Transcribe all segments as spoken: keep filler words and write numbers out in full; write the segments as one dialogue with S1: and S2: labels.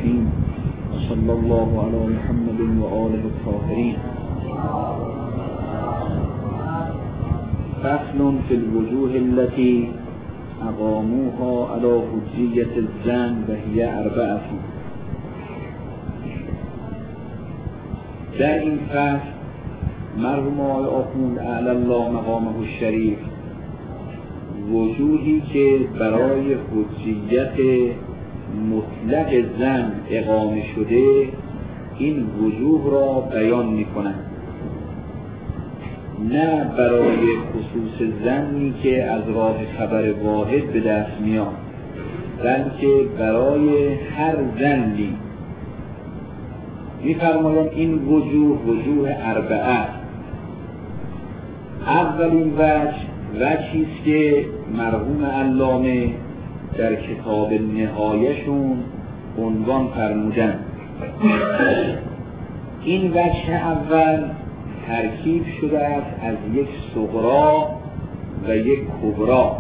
S1: الرحیم صلی الله علی محمد و آله الطاهرین. فصل فی الوجوه التي اقاموها علی حجیة الزن و هی اربعة. در این فصل مرحوم آقای آخوند اعلی الله مقامه الشریف وجوهی که برای حجیت مطلق زن اقامه شده این وجوه را بیان می کنند، نه برای خصوص زنی که از راه خبر واحد به دست میاد، بلکه برای هر زنی. می‌فرمایند این وجوه وجوه اربعه. اولین وجه وجهی است که مرحوم علامه در کتاب نهایشون عنوان فرمودند. این وجه اول ترکیب شده است از یک صغرا و یک کبرا.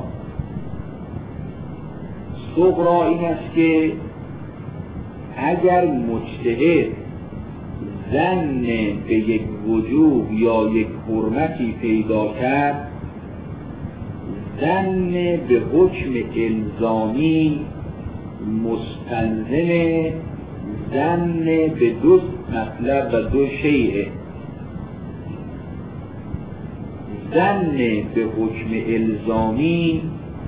S1: صغرا این است که اگر مجتهد ظن به یک وجوب یا یک حرمتی پیدا کرد، ظن به حکم الزامی مستلزم ظن به دو مطلب و دو شیء. ظن به حکم الزامی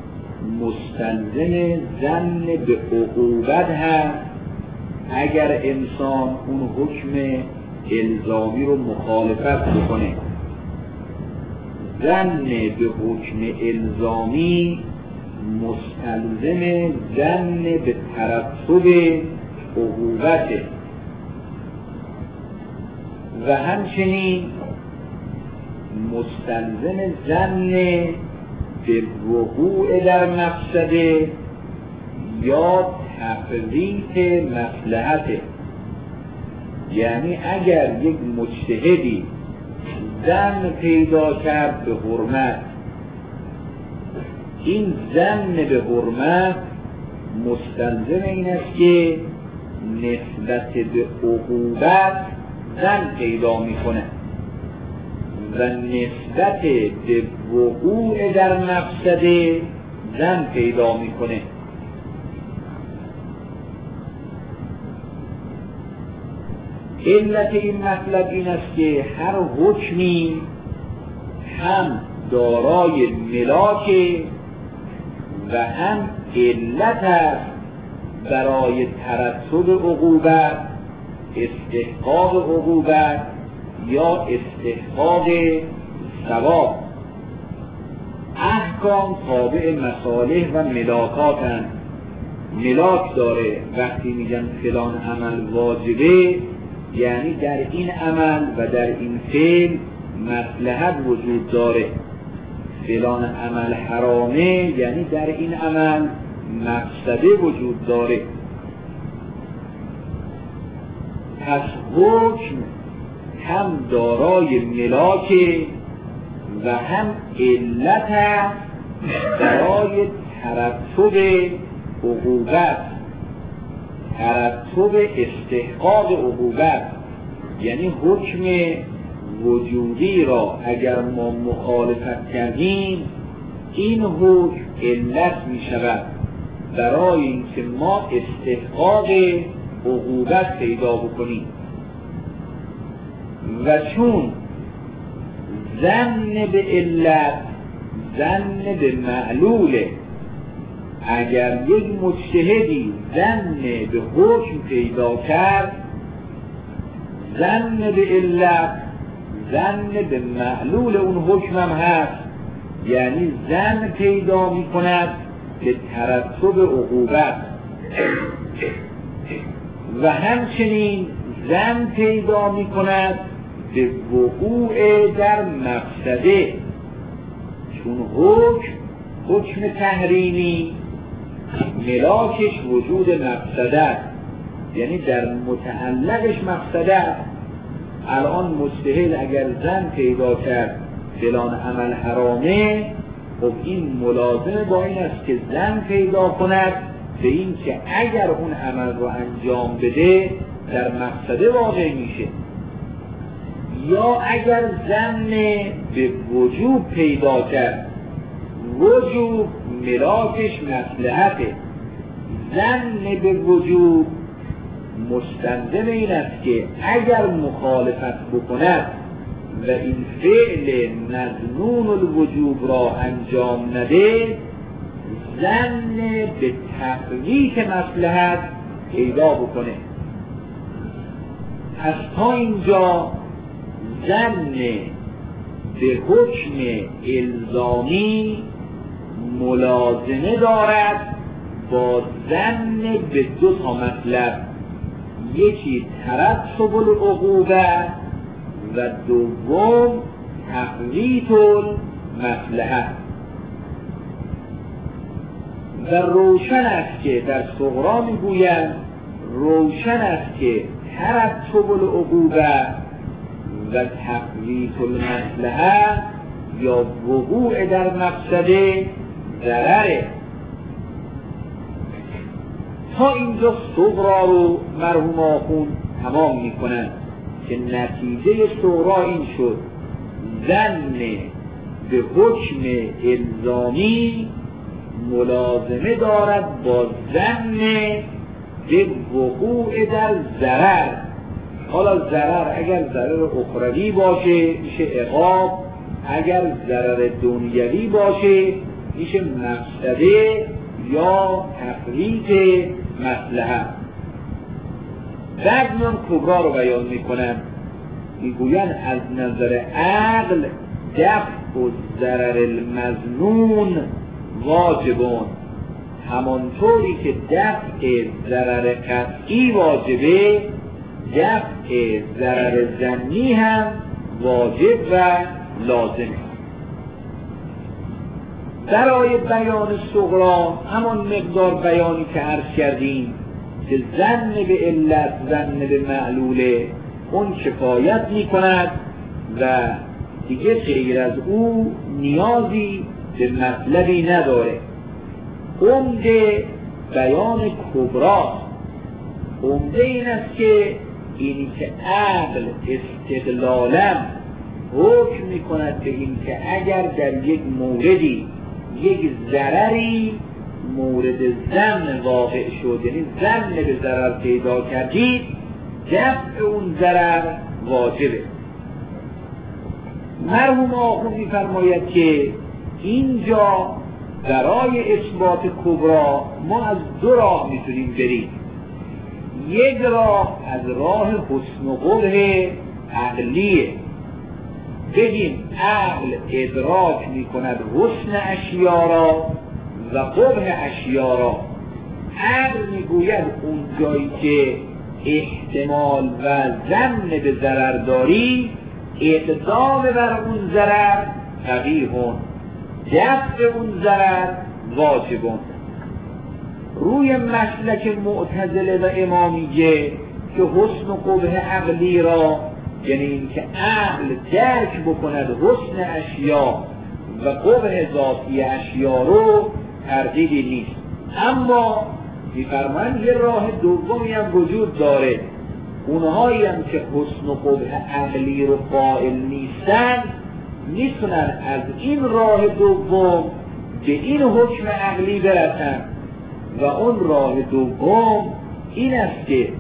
S1: مستلزم ظن به عقوبت هست اگر انسان اون حکم الزامی رو مخالفت بکنه. ظن به حکم الزامی مستلزم ظن به ترتب عقوبته و همچنین مستلزم ظن به وقوع در مفسده یا تفریط مصلحته. یعنی اگر یک مجتهدی ظن پیدا کرد به حرمت، این ظن به حرمت مستلزم این است که نسبت به عقوبت ظن پیدا میکنه و نسبت به وقوع در مفسده ظن پیدا میکنه. علت این مطلب این است که هر حکمی هم دارای ملاک و هم علت است برای ترتب عقوبت، استحقاق عقوبت یا استحقاق ثواب. احکام تابع مصالح و ملاکاتند. ملاک داره. وقتی میگن فلان عمل واجبه یعنی در این عمل و در این فعل مصلحت وجود داره. فلان عمل حرامه یعنی در این عمل مفسده وجود داره. پس حکم هم دارای ملاک و هم علت است برای ترتب عقوبت، ترتب استحقاق عقوبت. یعنی حکم وجودی را اگر ما مخالفت کردیم این حکم علت می شود برای اینکه ما استحقاق عقوبت پیدا بکنیم. و چون ظن به علت ظن به معلوله، اگر یک مجتهدی ظن به حکم پیدا کرد، ظن به علت ظن به معلول اون حکم هم هست، یعنی ظن پیدا می کند به ترتب عقوبت و همچنین ظن پیدا می کند به وقوع در مفسده. چون حکم حکم تحریمی ملاکش وجود مفسده است، یعنی در متعلقش مفسده است. الان مجتهد اگر ظن پیدا کرد فلان عمل حرامه، خب این ملازم با این است که ظن پیدا کند به این که اگر اون عمل رو انجام بده در مقصده واقع میشه، یا اگر ظن به وجوب پیدا کرد، وجوب ملاکش مصلحته، ظن به وجوب مستلزم این است که اگر مخالفت بکند و این فعل مظنون الوجوب را انجام نده، ظن به تفویت مصلحت پیدا بکنه. پس تا اینجا ظن به حکم الزامی ملازمه دارد با ظن به دو تا مطلب، یکی ترتب العقوبه و دوم تفویت المصلحه. و روشن است که در صغرا میگویند روشن است که ترتب العقوبه و تفویت المصلحه یا وقوع در مقصده ضرره. تا اینجا صغرا رو مرحوم آخوند تمام میکنند که نتیجه صغرا این شد ظن به حکم الزامی ملازمه دارد با ظن به وقوع در ضرر. حالا ضرر اگر ضرر اخروی باشه میشه عقاب، اگر ضرر دنیوی باشه میشه مفسده یا تفویت مصلحه. بعد میان کبرا رو بیان میکنن، میگوین از نظر عقل دفع و ضرر المظنون واجبون، همانطوری که دفع ضرر قطعی واجبه دفع ضرر ظنی هم واجب و لازمه. برای بیان صغرا همان مقدار بیانی که عرض کردیم که ظن به علت ظن به معلوله اون کفایت می کند و دیگه غیر از او نیازی به مطلبی نداره. عمده بیان کبراست، عمده این است که اینی که عقل استقلالا حکم می کند به این که اگر در یک موردی یک ضرری مورد ظن واقع شد، یعنی ظن به ضرر پیدا کردید، دفع اون ضرر واجبه. مرحوم آخوند می‌فرماید که اینجا برای اثبات کبرا ما از دو راه میتونیم بریم. یک راه از راه حسن و قبح عقلیه، بگیم عقل ادراک میکند حسن اشیا را و قبح اشیا را. عقل میگوید اون جایی که احتمال و ظن به ضرر داری، اقدام بر اون ضرر قبیحون، دفع اون ضرر واجبون. روی مسلک معتزله و امامیه که حسن و قبح عقلی را، یعنی این که عقل درک بکند حسن اشیا و قبح ذاتی اشیا رو، تردیدی نیست. اما می‌فرمایند یه راه دومی هم وجود داره، اونهایی هم که حسن و قبح عقلی رو قائل نیستن میتونن از این راه دوم به این حکم عقلی برسن و اون راه دوم این است که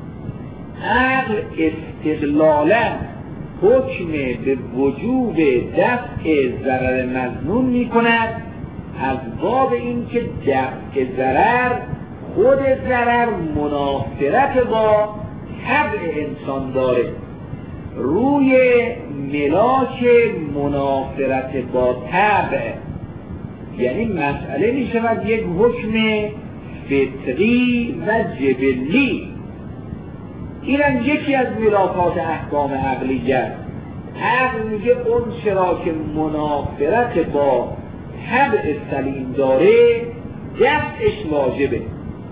S1: عقل استقلالا حکم به وجوب دفع ضرر مظنون می کند از باب این که دفع ضرر خود ضرر منافرت با طبع انسان داره. روی ملاک منافرت با طبع، یعنی مسئله می شود یک حکم فطری و جبلی. این هم یکی از ملاکات احکام عقلیه. عقل میگه اون چرا که منافرت با طبع سلیم داره دفعش واجبه.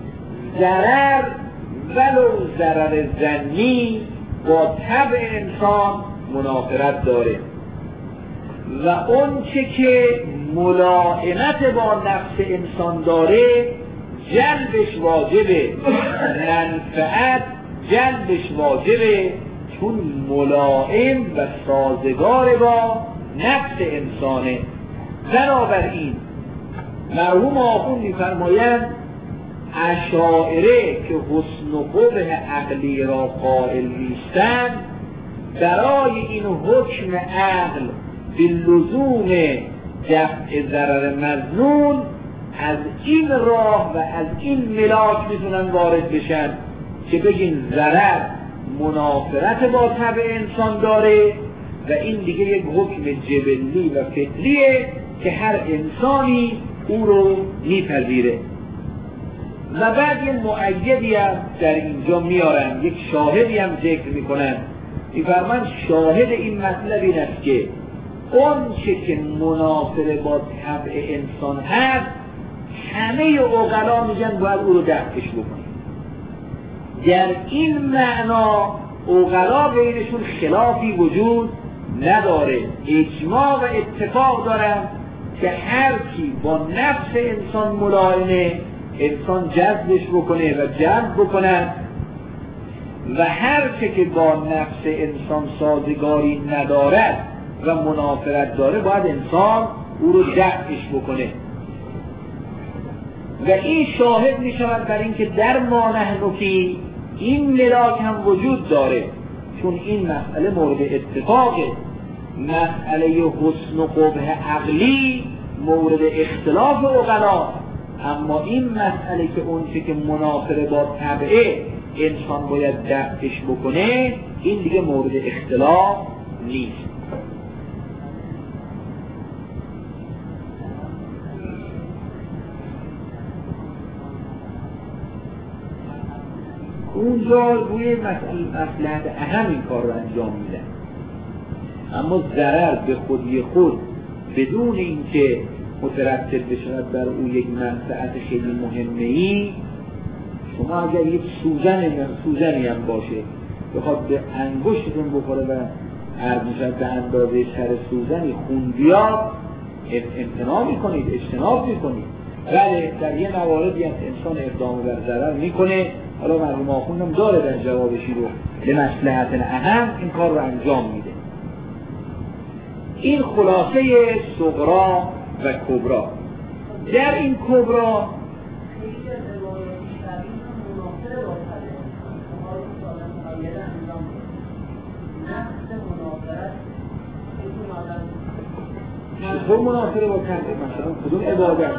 S1: ضرر ولو ضرر ظنی با طبع انسان منافرت داره و اون چه که ملائمت با نفس انسان داره جلبش واجبه، منفعت جلبش واجبه، چون ملائم و سازگار با نفس انسانه. بنابراین مرحوم آخوند می‌فرمایند اشاعره که حسن و قبح عقلی را قائل نیستند، برای این حکم عقل به لزوم دفع ضرر مظنون از این راه و از این ملاک میتونن وارد بشن که بگین ضرر منافرت با طبع انسان داره و این دیگه یک حکم جبلی و فطریه که هر انسانی او رو میپذیره. و بعد یه مؤیدی هم در اینجا میارن، یک شاهدی هم ذکر میکنن، میفرمان شاهد این مطلب این است که اون چه که منافر با طبع انسان هست همه عقلا میگن باید او رو دفعش بکنیم. در این معنا عقلا بینشون خلافی وجود نداره، اجماع و اتفاق دارن که هر کی با نفس انسان ملائمه انسان جذبش بکنه و جذب بکنن و هر چه که با نفس انسان سازگاری ندارد و منافرت داره باید انسان او رو دفعش بکنه. و این شاهد می شود بر این که در ما نحن فی این ملاک هم وجود داره، چون این مسئله مورد اتفاقه. مسئله حسن و قبح عقلی مورد اختلاف عقلا، اما این مسئله که اون چه که منافر با طبعه انسان باید دفعش بکنه این دیگه مورد اختلاف نیست. اونجا روی مصلحت اهم این کار رو انجام میدن، اما ضرر به خودی خود بدون اینکه مترتب بشود بر او یک منفعت خیلی مهمه ای، شما اگر یک سوزن سوزنی هم باشه بخواد به انگشتتون بخوره و عرض میشد به اندازه سر سوزنی خون بیاد امتناع میکنید، اجتناب میکنید. بله در یه مواردی هم انسان اقدام بر ضرر میکنه، حالا مرحوم آخوندم داره در جوابشی رو به مصلحت اهم این کار رو انجام میده. این خلاصه صغرا و کبرا. در این کبرا چطور منافره با طبع؟ مثلا کدوم عبادت؟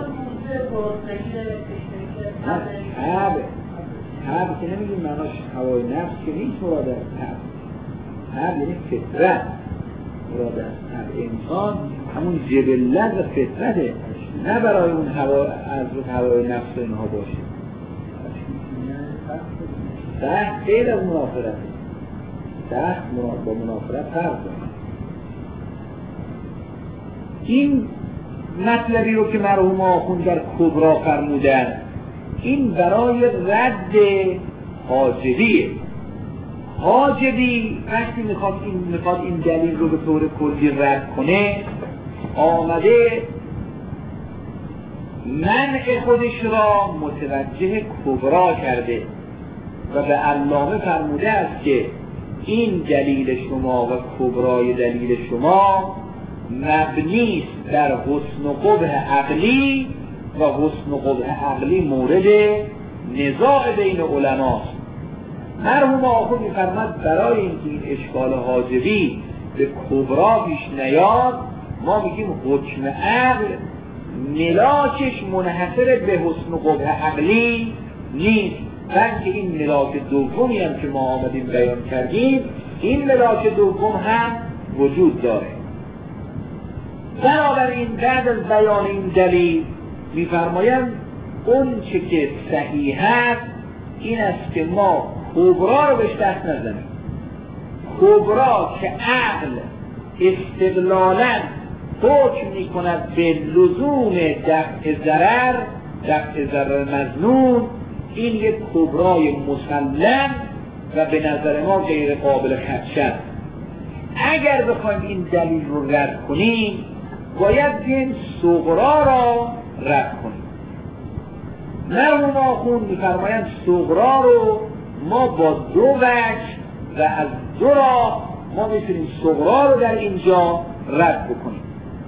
S1: طبع طبع که نمیگیم معناش هوای نفس که نیست مراد از طبع. طبع یعنی فطرت، مراد از طبع انسان همون جبلت و فطرته، نه برای اون هوا از هوای نفس و اینها باشه. سخت غیر از منافرت، سخت با منافرت فرق داره. این مطلبی رو که مرحوم آخوند در کبرا فرمودن این برای رد حاجبیه. حاجبی وقتی میخواد این میخواد این دلیل رو به طور کلی رد کنه آمده منع خودش را متوجه کبرا کرده و به علامه فرموده است که این دلیل شما و کبرای دلیل شما مبنی است در حسن و قبح عقلی و حسن و قبح عقلی مورد نزاع بین علماست. مرحوم آخوند می‌فرماید برای اینکه این اشکال حاجبی به کبرا پیش نیاد ما میگیم حکم عقل ملاکش منحصر به حسن و قبح عقلی نیست، بلکه این ملاک دومی هم که ما آمدیم بیان کردیم این ملاک دوم هم وجود داره. بنابراین بعد از بیان این دلیل می‌فرمایند اون چه که صحیح است این است که ما کبرا رو بهش دست نزنیم. کبرا که عقل استقلالاً حکم می‌کند به لزوم دفع ضرر، دفع ضرر مظنون، این یک کبرای مسلم و به نظر ما غیر قابل خدشه. اگر بخوایم این دلیل رو رد کنیم باید این صغرا را رد کنیم. مرحوم آخوند می‌فرمایند صغرا رو ما با دو وجه و از دو راه ما میتونیم صغرا رو در اینجا رد بکنیم.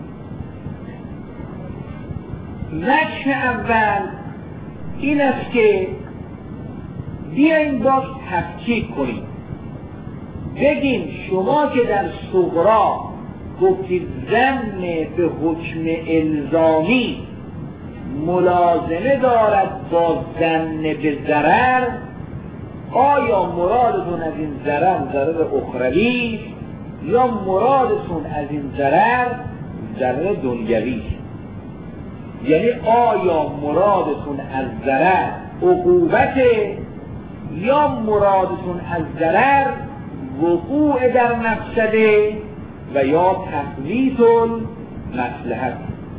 S1: وجه اول این است که بیاییم باز تفکیک کنیم، بگیم شما که در صغرا گفتید ضمن به حکم الزامی ملازمه دارد با ضمن به ضرر، آیا مرادتون از این ضرر ضرر اخروی یا مرادتون از این ضرر ضرر دنیوی؟ یعنی آیا مرادتون از ضرر عقوبت یا مرادتون از ضرر وقوع در مفسده و یا تفویت المصلحت؟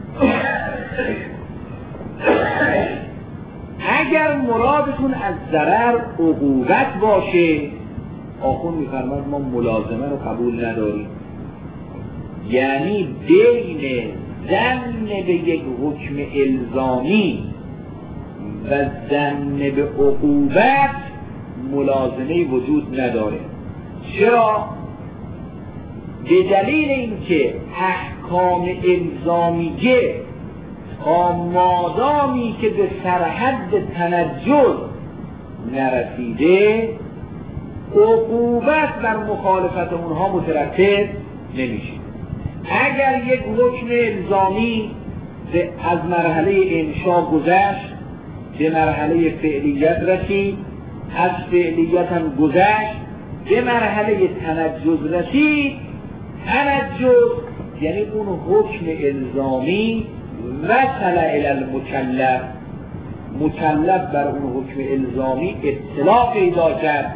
S1: اگر مرادتون از ضرر عقوبت باشه، آخوند می‌فرماید ما ملازمه رو قبول نداریم. یعنی بین ضمن به یک حکم الزامی و ضمن به عقوبت ملازمه وجود نداره. چرا؟ به دلیل اینکه احکام الزامیه تا مادامی که به سرحد تنجز نرسیده عقوبت بر مخالفت اونها مترتب نمیشه. اگر یک حکم الزامی از مرحله انشا گذشت به مرحله فعلیت رسید، از فعلیت هم گذشت به مرحله تنجز رسید، تنجز یعنی اون حکم الزامی وصل الی المکلف، مکلف بر اون حکم الزامی اطلاع پیدا کرد.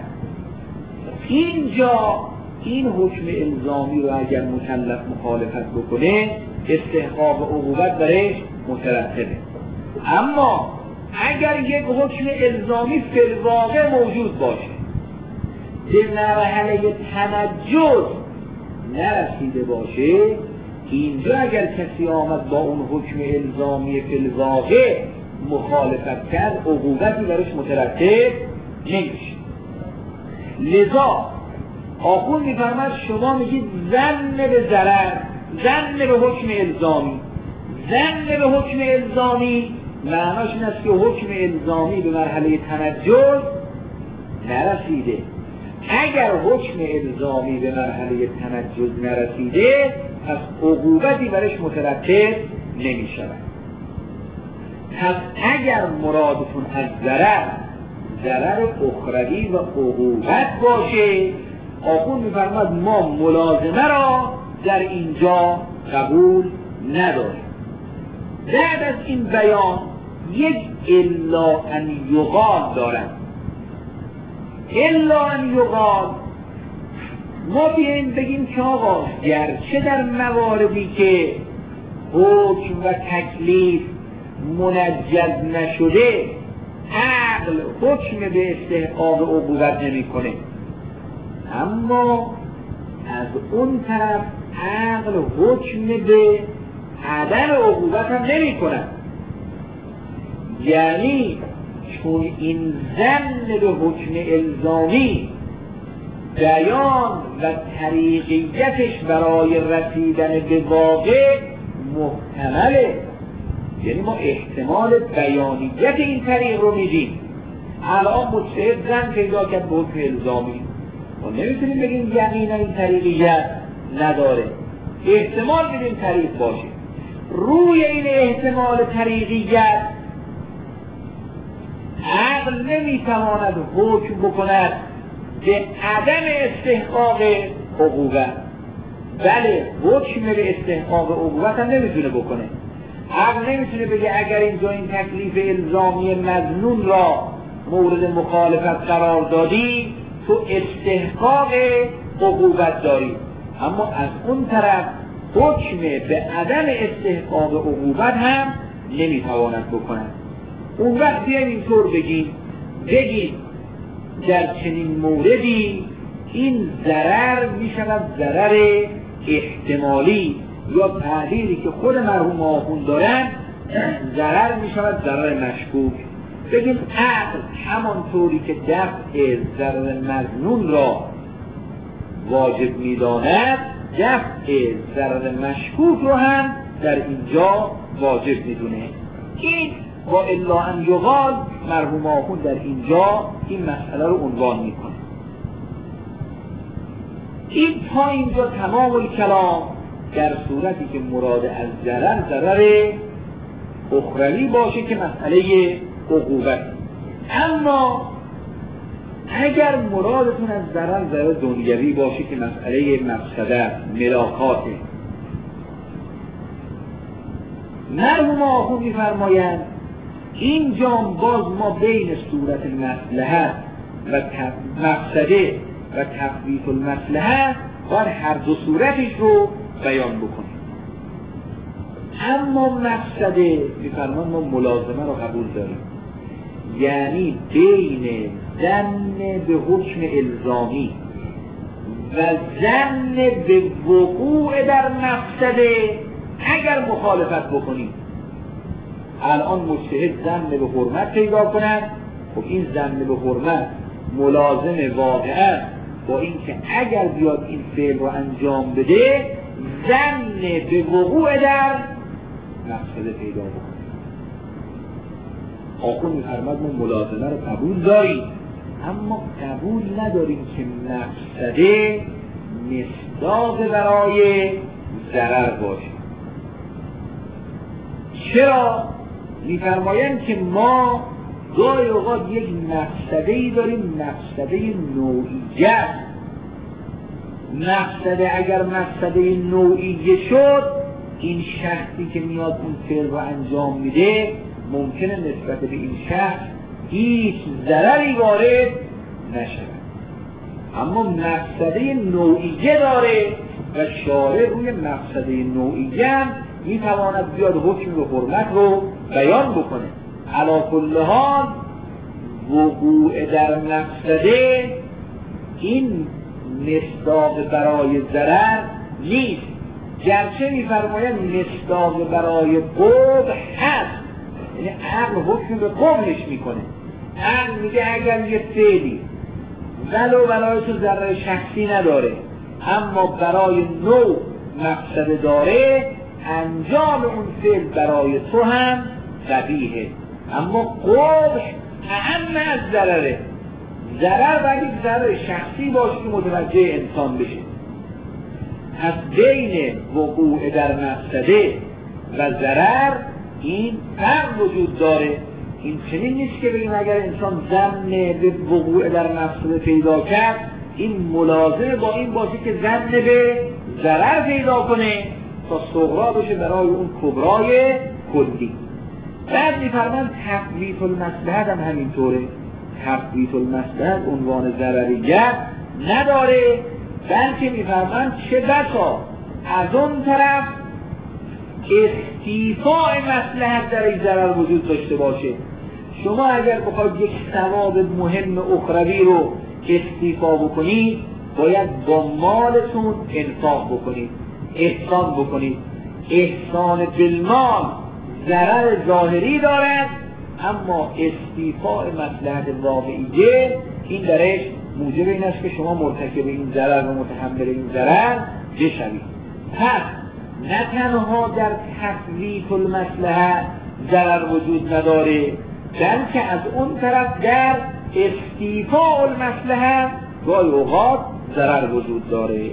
S1: اینجا این حکم الزامی رو اگر مکلف مخالفت بکنه استحقاق عقوبت برش مترتبه. اما اگر یک حکم الزامی فی الواقع موجود باشه به مرحله تنجز نرسیده باشه، اینجا اگر کسی آمد با اون حکم الزامی فی الواقع مخالفت کرد عقوبتی برش مترتب نمیشه. لذا آخوند می‌فرماید شما میگید ضمن به ضرر، ضمن به حکم الزامی. ضمن به حکم الزامی معناش این است که حکم الزامی به مرحله تنجز نرسیده. اگر حکم الزامی به مرحله تنجز نرسیده پس عقوبتی برش مترتب نمی شود. پس اگر مرادتون از ضرر ضرر اخروی و عقوبت باشه، آخوند می‌فرماید ما ملازمه را در اینجا قبول نداریم. بعد از این بیان یک الا ان یقال دارند. الا ان یقال ما بیاییم بگیم که آقا گرچه در مواردی که حکم و تکلیف منجز نشده عقل حکم به استحقاق عقوبت نمی کنه، اما از اون طرف عقل حکم به عدم عقوبت هم نمی کنه. یعنی چون این ضمن به حکم الزامی بیان و طریقیتش برای رسیدن به واقع محتمله، یعنی ما احتمال بیانیت این طریق رو میدیم. الان مجتهد ضمن پیدا کرد به حکم الزامی، ما نمیتونیم بگیم یقینا این طریقیت نداره، احتمال میدیم طریق باشه. روی این احتمال طریقیت عقل نمیتواند حکم بکند به عدم استحقاق عقوبت، بله حکم به استحقاق عقوبت هم نمیتونه بکنه. عقل نمیتونه بگه اگر اینجا این تکلیف الزامی مظنون را مورد مخالفت قرار دادی تو استحقاق عقوبت داری، اما از اون طرف حکم به عدم استحقاق عقوبت هم نمیتواند بکنه. اون وقت بیایم اینطور بگیم بگیم در چنین موردی این ضرر میشود ضرر احتمالی، یا تعبیری که خود مرحوم آخوند دارن ضرر میشود ضرر مشکوک. بگیم عقل همانطوری که دفع ضرر مظنون را واجب می‌داند، دفع ضرر مشکوک رو هم در اینجا واجب می‌دونه. این با الا ان یقال مرحوم آخوند در اینجا این مسئله رو عنوان می‌کنه. این تا اینجا تمام الکلام در صورتی که مراد از ضرر ضرر اخروی باشه که مسئله عقوبت. اما اگر مرادتون از ضرر ضرر دنیوی باشه که مسئله مفسده ملاکاته، مرحوم آخوند می‌فرمایند اینجا باز ما بین صورت مصلحت و مفسده و تفویت المصلحه باید هر دو صورتش رو بیان بکنیم. اما مفسده می‌فرمان ما ملازمه رو قبول داریم، یعنی بین ظن به حکم الزامی و ظن به وقوع در مفسده اگر مخالفت بکنیم. الان مجتهد ظن به حرمت پیدا کنند، خب این ظن به حرمت ملازم واقعا با این که اگر بیاد این فعل رو انجام بده ظن به وقوع در مفسده پیدا بکنه. آخوند می‌فرماید ما ملازمه رو قبول داریم، اما قبول نداریم که مفسده مصداق برای ضرر باشه. چرا؟ می‌فرمایند که ما گاهی اوقات یک مفسده‌ای داریم، مفسده نوعیه. مفسده اگر مفسده نوعیه شد، این شخصی که میاد اون فعل رو انجام میده ممکنه نسبت به این شخص هیچ ضرری وارد نشود. اما مفسده نوعیه داره و شارع روی مفسده نوعیه هم میتواند بیاد حکم به حرمت رو بیان بکنه. علی کل حال وقوع در مفسده این مصداق برای ضرر نیست، گرچه میفرماید مصداق برای قبح هست. یعنی عقل حکم به قبحش میکنه. عقل میگه اگر یه فعلی ولو برای تو ضرر شخصی نداره اما برای نوع مفسده داره، انجام اون فعل برای تو هم قبیحه. اما قبح اهم از ضرره. ضرر باید یک ضرر شخصی باشه که متوجه انسان بشه. پس بین وقوع در مفسده و ضرر این فرق وجود داره. این چنین نیست که بگیم اگر انسان ظن به وقوع در مفسده پیدا کرد این ملازم با این باشه که ظن به ضرر پیدا کنه تا صغرا بشه برای اون کبرای کلی. بعد می‌فرمایند تفویت المصلحت هم همینطوره. تفویت المصلحت عنوان ضرریت نداره، بلکه می‌فرمایند چه بسا از اون طرف استیفاء مصلحت در این ضرر وجود داشته باشه. شما اگر بخواید یک ثواب مهم اخروی رو استیفا بکنید باید با مالتون انفاق بکنید، احسان بکنید. احسان بالمال ضرر ظاهری دارد، اما استیفاء مصلحت واقعیه این درش موجب این است که شما مرتکب این ضرر و متحمل این ضرر بشوید. پس نه تنها در تفویت المصلحه ضرر وجود نداره، بلکه از اون طرف در استیفاء المصلحه گاهی اوقات ضرر وجود داره.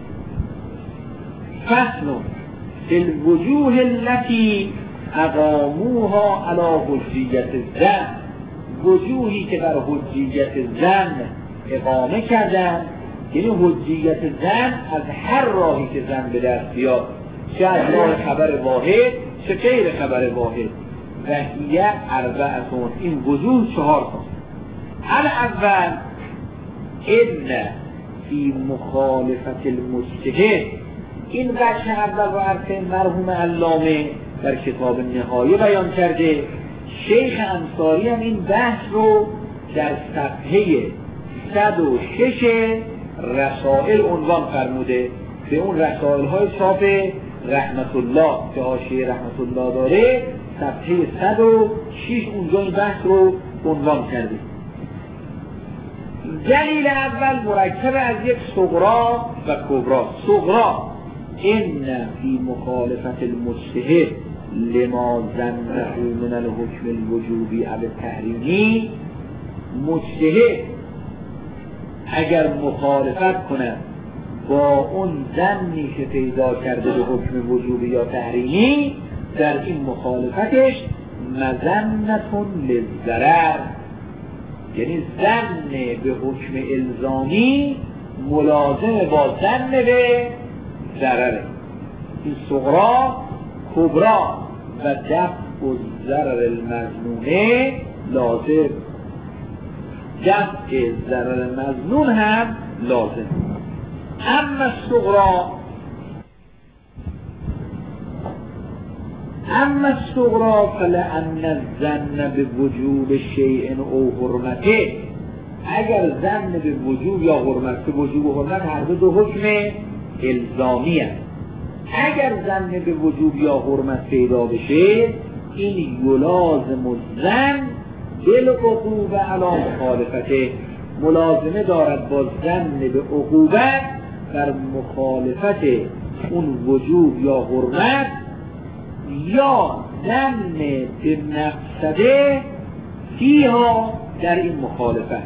S1: فصل فی الوجوه التي اقاموها علی حجیت الظن، وجوهی که بر حجیت ظن اقامه کردن، یعنی حجیت ظن از هر راهی که ظن به دست بیاد، چه از راه خبر واحد چه غیر خبر واحد. و هیه اربعتون، این وجوه چهار تا. الاول ان فی مخالفت المجتهد، این بخش اول و عرفه مرحوم علامه در کتاب نهایه بیان کرده. شیخ انصاری هم این بحث رو در صفحه صد و شش رسائل عنوان فرموده. به اون رسائل های چاپ رحمت الله که حاشیه رحمت الله داره صفحه صد و شش اونجا این بحث رو عنوان کرده. دلیل اول مرکب از یک صغرا و کبرا. صغرا ان فی مخالفت المجتهد لما ظنه من الحکم الوجوبی او التحریمی، مجتهد اگر مخالفت کند با اون ظنی که پیدا کرده به حکم وجوبی یا تحریمی، در این مخالفتش مظنة للضرر، یعنی ظن به حکم الزامی ملازم با ظن به ضرره. این صغرا. کبرا و دفع الضرر المظنونه لازم، دفع ضرر مظنون هم لازم. اما الصغرا اما الصغرا فلأن الظن به وجوب شیء او حرمته، اگر ظن به وجوب یا حرمت، به وجوب و حرمت هر دو حکم الزامی است، اگر ظن به وجوب یا حرمت پیدا بشه، این یلازم الظن بالعقوبه علی مخالفته، ملازمه دارد با ظن به عقوبت بر مخالفت اون وجوب یا حرمت، یا ظن به مفسده فیها، در این مخالفت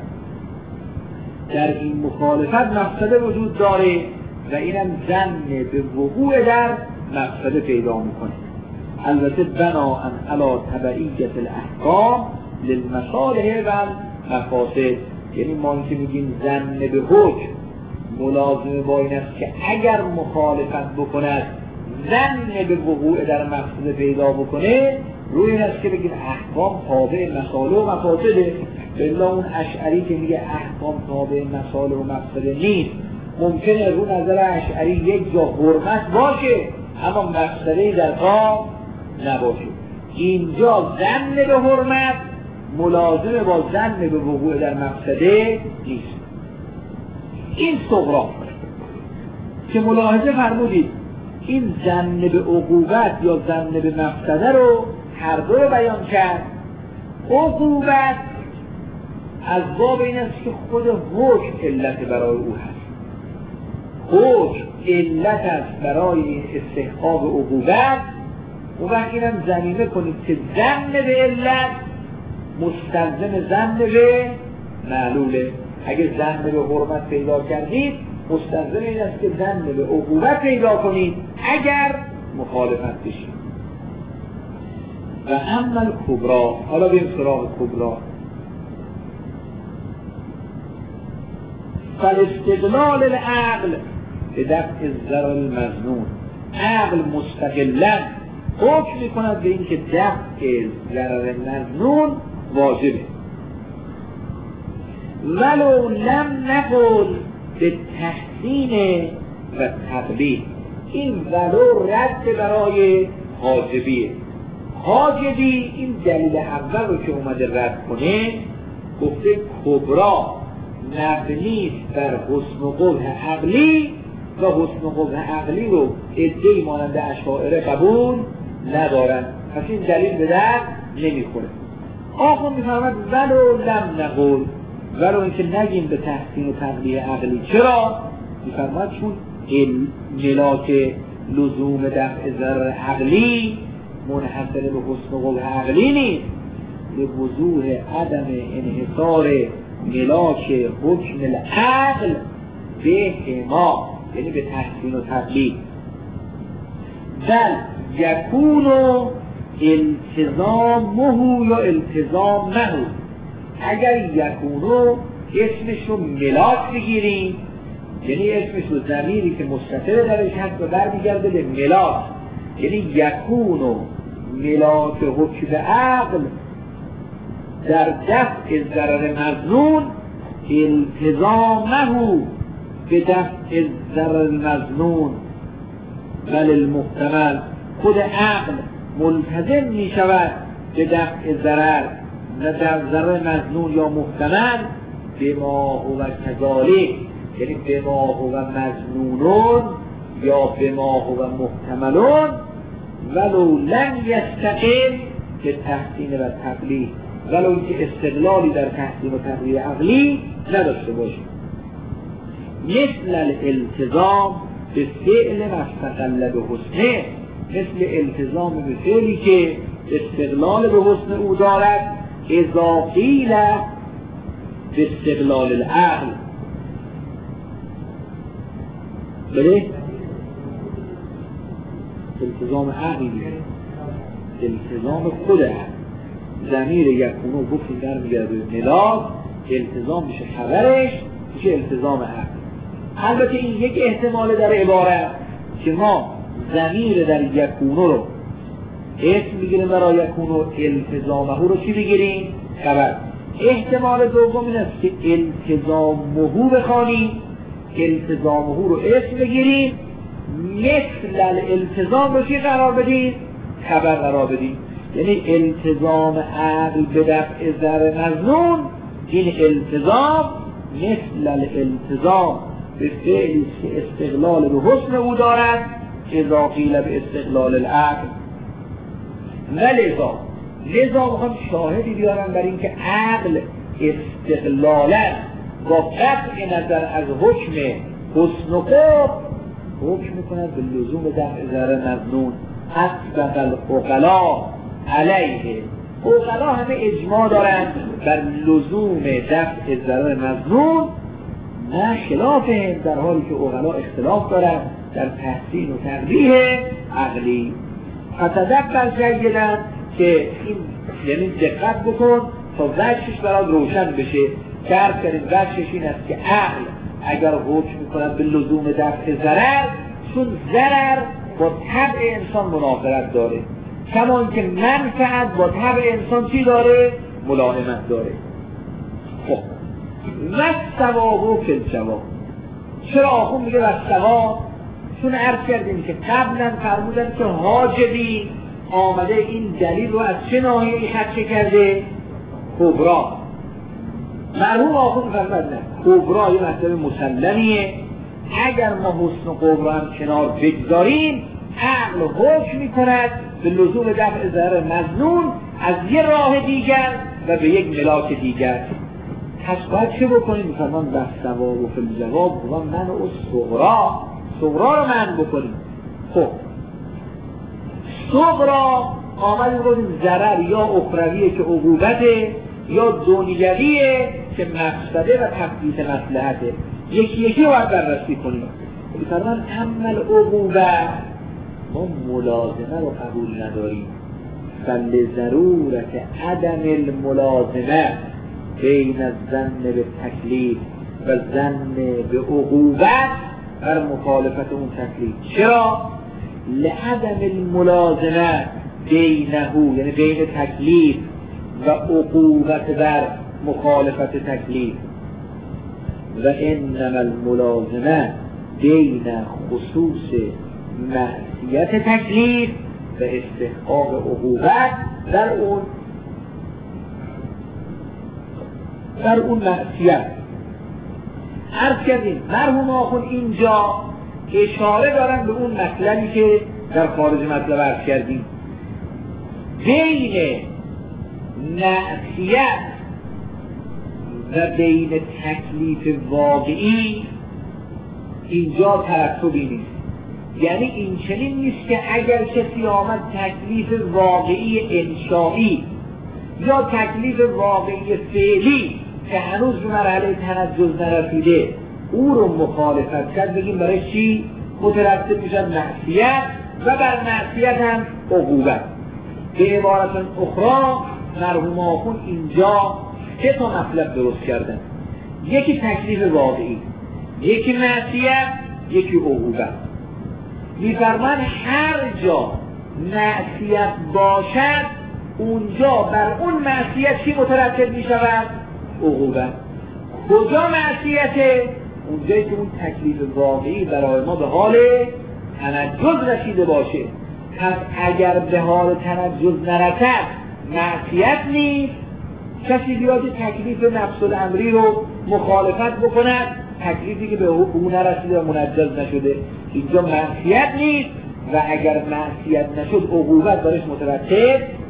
S1: در این مخالفت مفسده وجود داره و اینم ظن به وقوع در مفسده پیدا میکنه. البته بناءً علی تبعیت الاحکام للمصالح و المفاسد، یعنی ما اینکه میگیم ظن به حکم ملازمه با این است که اگر مخالفت بکند ظن به وقوع در مفسده پیدا بکنه، روی این است که بگیم احکام تابع مصالح و مفاسده. بلا اون اشعری که میگه احکام تابع مصالح و مفسده نیست، ممکنه رو نظر اشعری یک جا حرمت باشه اما مفسده‌ای در پا نباشه. اینجا ظن به حرمت ملازمه با ظن به وقوع در مفسده نیست. این صغرا که ملاحظه فرمودید این ظن به عقوبت یا ظن به مفسده رو هر دو رو بیان کرد. عقوبت از باب این است که خود حکم علت برای او هست، حکم علت است برای استحقاق عقوبت. و وقتی اینم ضمیمه کنید که ظن به علت مستلزم ظن به معلوله. اگه ظن به حرمت پیدا کردید مستلزم این است که ظن به عقوبت پیدا کنید اگر مخالفت بشید. و اما الکبرا، حالا بریم سراغ کبرا. فالاستدلال العقل به دفع الضرر المظنون، عقل مستقلا حکم میکند به این که دفع ضرر مظنون واجبه، ولو لم نقل به تحسین و تقبیح. این ولو رد برای حاجبیه. حاجبی این دلیل اول رو که اومده رد کنه، گفته کبرا مبنی بر حسن و قبح عقلی و حسن و قبح عقلی رو عده‌ای مانند اشاعره قبول ندارن، پس این دلیل به درد نمیخوره. آخر میفرمد ولو لم نقل، ولو اینکه نگیم به تحسین و تقبیح عقلی. چرا؟ میفرماد چون ملاک لزوم دفع ضرر عقلی منحصر به حسن و قبح عقلی نیست، به وضوح عدم انحصار ملاک حکم العقل به ما، یعنی به تحسین و تقبیح. بل یکون التزامه یا التزامه، اگر یکونو اسمش رو ملاک بگیریم، یعنی اسمش رو ضمیری که مستتر درش هست و برمیگرده به ملاک، یعنی یکونو ملاک حکم عقل در دفع ضرر مظنون، التزامه به دفع ضرر مظنون، بل المحتمل، خود عقل ملتزم می شود به دفع ضرر و در ضرر مظنون یا محتمل به ما هو کذالک، یعنی به ما هو مظنونون یا به ما هو محتملون، ولو لم یستقل به تحسین و تقلیل، ولو اینکه استقلالی در تحسین و تقلیل عقلی نداشته باشیم. مثل الالتزام به فعل مستقل به حسنه، مثل التزام به فعلی که استقلال به حسن او دارد، اذا قیل به استقلال العقل. بله؟ التزام عقلی، التزام خود عقل. ضمیر یکونو گفتیم در میگرده ملاک، التزام میشه خبرش، میشه التزام عقل. البته این یک احتمال در عبارت که ما ضمیر در یکونو رو اسم بگیریم برای یکونو، التزامه رو چی بگیریم؟ خبر. احتمال دوم این است که التزامه بخوانیم، التزامه رو اسم بگیریم، مثل الالتزام رو چی قرار بدیم؟ خبر قرار بدیم. یعنی التزام عقل به دفع ضرر مظنون، این التزام مثل الالتزام به فعلی که استقلال به حسن او دارد، اذا قیل به استقلال العقل. ولذا لذا میخوام شاهدی بیارم بر اینکه عقل استقلالا با قطع نظر از حکم حسن و قبح حکم میکند به لزوم دفع ضرر مظنون. اطبق العقلا علیه، عقلا همه اجماع دارند بر لزوم دفع ضرر مظنون، نه خلافهم، در حالی که عقلا اختلاف دارند در تحسین و تقبیح عقلی. فتدبر جیداً که این یعنی دقت بکن تا وجهش برات روشن بشه. که عرض کردیم وجهش این است که عقل اگر حکم میکند به لزوم دفع ضرر، چون ضرر با طبع انسان منافرت داره، کما اینکه منفعت با طبع انسان چی داره؟ ملائمت داره. خب و ثواب و فلجواب، چرا آخون میگه و ثواب؟ چون عرض کردیم که قبلا فرمودن که حاجبی آمده این دلیل رو از چه ناحیه‌ای خدشه کرده؟ کبرا. مرحوم آخون فرمود نه، کبرا یه مطلب مسلمیه، اگر ما حسن و کبرا هم کنار بگذاریم، عقل حکم میکند به لزوم دفع ضرر مظنون از یه راه دیگر و به یک ملاک دیگر. پس باید چه بکنیم؟ میفرمان و ثواب و فلجواب و من و صغرا، صغرا رو من بکنیم. خب صغرا آمدیم بودیم ضرر یا اخرویه که عقوبته، یا دنیویه که مقصده و تفکیک مصلحته. یکی یکی رو باید بررسی کنیم. میفرمان عمل عقوبه ما ملازمه رو قبول نداریم، فلضرورت عدم الملازمه بین الظن به تکلیف و ظن به عقوبت بر مخالفت اون تکلیف. چرا؟ لعدم الملازمه بینه، یعنی بین تکلیف و عقوبت بر مخالفت تکلیف. و انما الملازمه بین خصوص معصیت تکلیف و استحقاق عقوبت در اون در اون معصیت. عرض کردیم مرحوم آخون اینجا اشاره دارن به اون مطلبی که در خارج مطلب عرض کردیم، بین معصیت و بین تکلیف واقعی اینجا ترتبی نیست. یعنی این چنین نیست که اگر کسی آمد تکلیف واقعی انشایی یا تکلیف واقعی فعلی که هنوز به مرحله تنجز نرسیده او رو مخالفت کرد، بگیم برای چی مترتب میشد معصیت و بر معصیت هم عقوبت. به عبارت اخرى مرحوم آخون اینجا سه تا مطلب درست کردن، یکی تکلیف واقعی، یکی معصیت، یکی عقوبت. میفرمان هر جا معصیت باشد اونجا بر اون معصیت چی مترتب میشود؟ عقوبت. کجا معصیته؟ اونجایی که اون تکلیف واقعی برای ما به حال تنجز رسیده باشه. پس اگر به حال تنجز نرسد معصیت نیست. کسی بیاد تکلیف نفس الامری رو مخالفت بکند، تکلیفی که به او نرسیده و منجز نشده، اینجا معصیت نیست. و اگر معصیت نشد عقوبت برش مترتب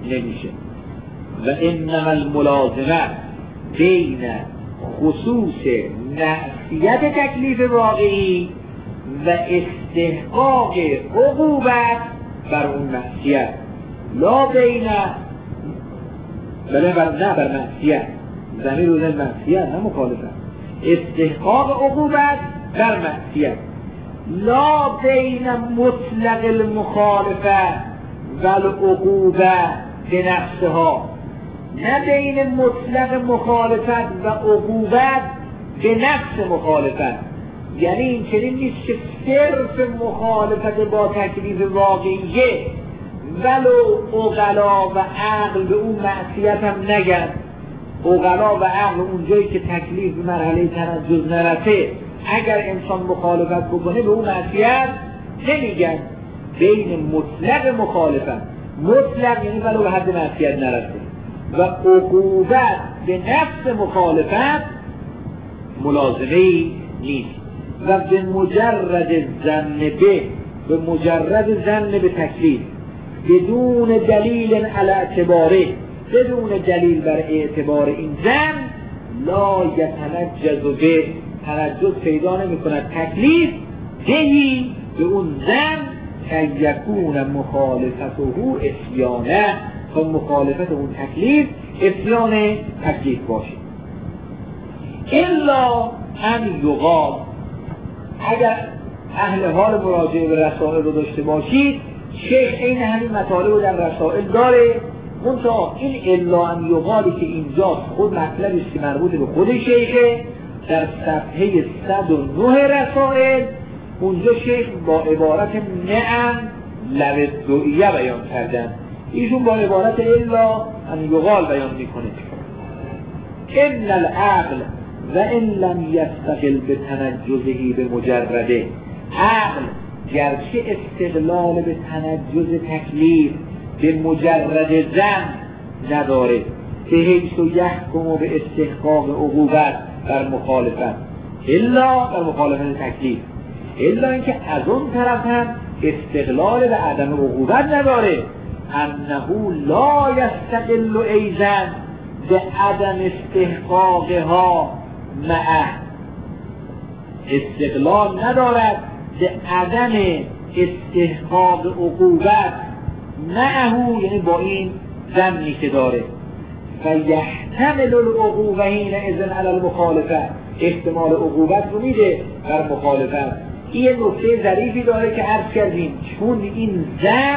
S1: نمیشه. و انما الملازمه بین خصوص معصیت تکلیف واقعی و استحقاق عقوبت بر اون معصیت، لا بین بله بر نه بر معصیت، زمین رو در معصیت نه مخالفت، استحقاق عقوبت بر معصیت، لا بین مطلق المخالفت و العقوبه به نفسها، نه بین مطلق مخالفت و عقوبت به نفس مخالفت. یعنی این چنین نیست که صرف مخالفت با تکلیف واقعیه ولو عقلا و عقل به اون معصیت هم نگن، عقلا و عقل اونجایی که تکلیف به مرحله تنجز نرسه اگر انسان مخالفت بکنه به اون معصیت نمیگن. بین مطلق مخالفت، مطلق یعنی ولو به حد معصیت نرسه، و عقوبت به نفس مخالفت ملازمه‌ای نیست. و به مجرد ظن به به مجرد ظن به تکلیف بدون دلیل علی اعتباره، بدون دلیل بر اعتبار این ظن، لا یتنجز به تنجز پیدا نمی کند تکلیف بهی به اون ظن که یکون مخالفته اسیانه، تا مخالفت اون تکلیف اسیان تکلیف باشه. الا ان یقال، اگر اهل حال مراجعه به رسائل رو داشته باشید، شیخ این همین مطالب رو در رسائل داره، منتها این الا ان یقالی که اینجا خود مطلبی است که مربوط به خود شیخه، در صفحه صد و نه رسائل اونجا شیخ با عبارت نعم للدعیه بیان کردن، ایشون با عبارت الا ان یقال بیان میکنه. ان العقل و ان لم یستقل به تنجزه به مجرده، عقل گرچه استقلال به تنجز تکلیف به مجرد ظن نداره، به حیث و یحکم و به استحقاق عقوبت بر مخالفت، الا بر مخالفت تکلیف، الا اینکه از اون طرف هم استقلال به عدم عقوبت نداره، انه لا یستقل ایضا به عدم استحقاقها معه، استقلال ندارد به عدم استحقاق عقوبت معه، یعنی با این ظنی که داره، فیحتمل العقوبه حینئذ علی المخالفه، احتمال عقوبت رو میده بر مخالفت. این نکته ظریفی داره که عرض کردیم، چون این ظن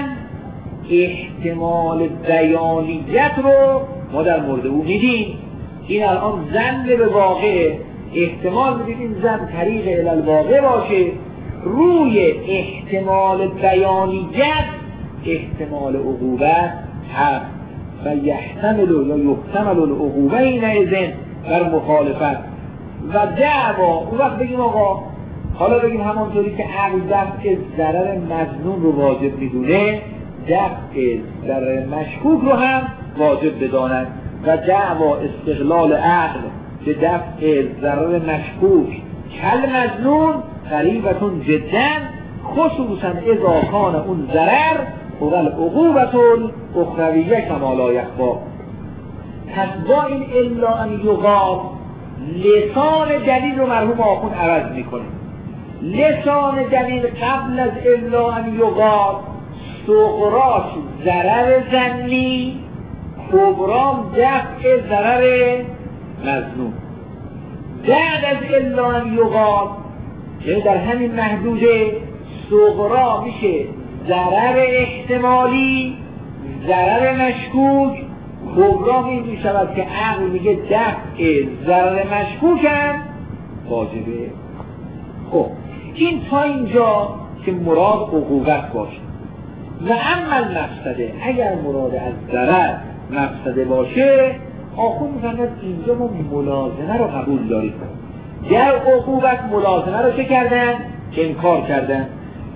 S1: احتمال بیانیت رو ما در مورد او میدیم، این الان ظن به واقع احتمال میدید این ظن طریق الی الواقع باشه، روی احتمال بیانیت احتمال عقوبت هست و یحتمل یا یحتمل العقوبه حینئذ بر مخالفت و دعوا. اون وقت بگیم آقا حالا بگیم همانطوری که عقل دفع ضرر مظنون رو واجب میدونه، دفع ضرر مشکوک رو هم واجب بدانند و دعوا استقلال عقل به دفع ضرر مشکوک کل مظنون قریبتون جدا، خصوصا اذا کان اون ضرر و العقوبت الاخرویه کما لا یخفی. پس با این الا ان یقال لسان دلیل رو مرحوم آخوند عوض میکنه. لسان دلیل قبل از الا ان یقال صغراش ضرر ظنی، کبرام دفع ضرر مظنون. بعد از الا ان یقال یعنی در همین محدوده صغرا میشه ضرر احتمالی، ضرر مشکوک، کبرا می شود که عقل میگه دفع ضرر مشکوک هم واجبه. خب این تا اینجا که مراد عقوبت باشه. و اما مقصده، اگر مراد از ضرر مقصده باشه، آخون میفهمد اینجا ما ملازمه رو قبول داریم. در عقوبت ملازمه رو چه کردن؟ انکار کردن.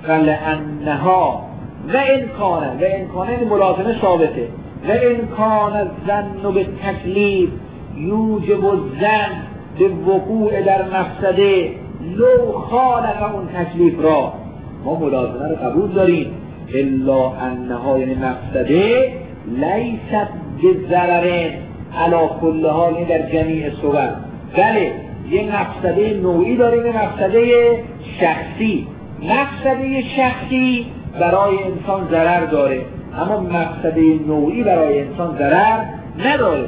S1: فلانها و امکانه و امکانه ملازمه ثابته و امکان الظن به تکلیف یوجب الظن به وقوع در مفسده لو خالف اون تکلیف را، ما ملازمه رو قبول داریم، الا انها یعنی مفسده لیست بضرر علی کل حال، این در جمیع صور. بله یه مفسده نوعی داریم، یه مفسده شخصی. مفسده شخصی برای انسان ضرر داره، اما مفسده نوعی برای انسان ضرر نداره.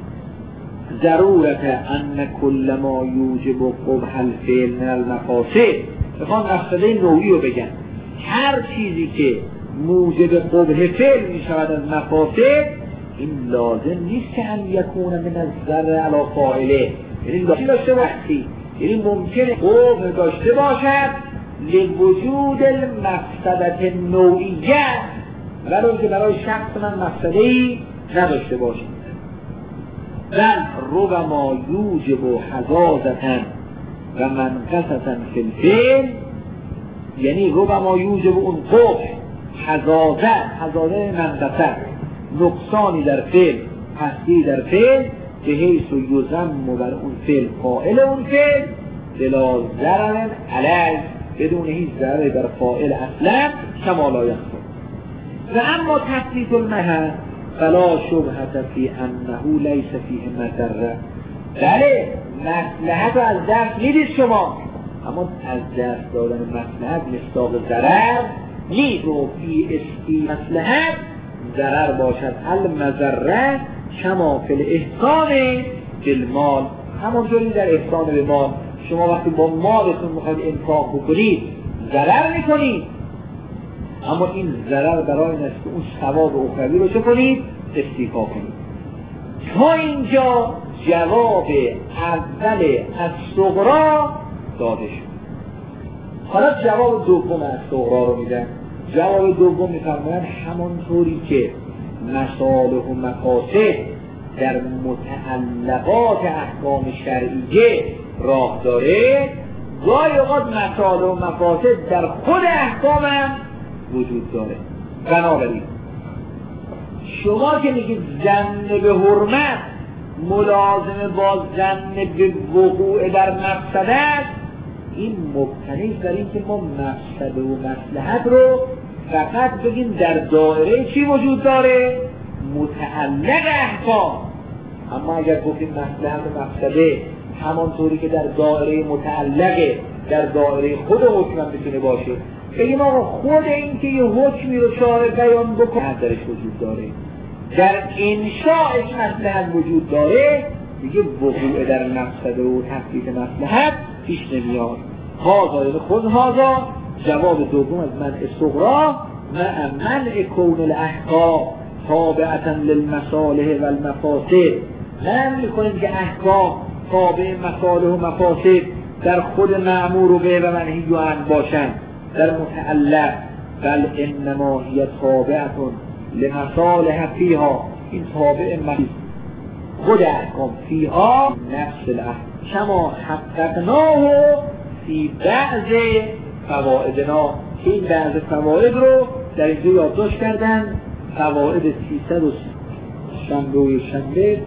S1: ضرورت ان کل ما یوجب قبح الفعل من المفاسد، میخوان مفسده نوعی رو بگن. هر چیزی که موجب قبح فعل می شود از مفاسد، این لازم نیست که ان یکون من الضرر علی فاعله، یعنی لازم داشته باشی، یعنی ممکنه قبح داشته باشد لوجود المفسدة نوعیه، ولی که برای شخص من مفسده‌ای نداشته باشه. بل ربما یوجب حظاظة و منقصة فی الفعل، یعنی ربما یوجب اون قبح حظاظه، حظاظه منقصه، نقصانی در فعل، پستی در فعل، به حیث یذم بر اون فعل فاعل اون فعل بلا ضرر علیه، بدون هیچ ضرر در فاعل اصلا، کما لا یخفی. و اما تثبیت المحل فلا شبهة فی انه لیس فیه مضره. بله مصلحت رو از دست میدید شما، اما از دست دادن مصلحت مصداق ضرر نیست. و فی استی مصلحت ضرر باشد المضره کما فی الاحسان بالمال، همونطوری در احسان به مال. شما وقتی با مالتون میخواید انفاق بکنید ضرر میکنید، اما این ضرر برای این است که اون ثواب اخروی رو چه کنید؟ استیفا کنید. تا اینجا جواب اول از صغرا داده شد. حالا جواب دوم از صغرا رو میدن. جواب دوم میفرمایند همانطوری که مصالح و مفاسد در متعلقات احکام شرعیه راه داره، گاهی اوقات مصالح و مفاسد در خود احکام هم وجود داره. بنابراین شما که میگید زن به حرمت ملازمه با زن به وقوع در مفسده است، این مبتنی است بر این که ما مفسده و مصلحت رو فقط بگیم در دایره چی وجود داره؟ متعلق احکام. اما اگر گفتیم مصلحت و مفسده همانطوری که در دایره متعلقه، در دایره خود حکم هم میتونه باشه، بگیم آقا خود این که یه حکمی رو شارع بیان بکنه درش وجود داره، در انشاءش مصلحت وجود داره، دیگه وقوع در مفسده و تثبیت مصلحت پیش نمیاد. هازا یعنی خود هازا جواب دوم از منع صغرا، مع منع کون الاحکام تابعة للمصالح و المفاسد. نمی کنیم که احکام تابع مصالح و مفاسد در خود مأمور به و منهی و عنه باشند در متعلق، بل انما هی تابعة لمصالح فیها، این تابع خود احکام فیها نفس الاحکام کما حققناه فی بعض فوائدنا. این بعض فواید رو در اینجا یادداشت کردن، فواید سیصد و شنبه و شنبه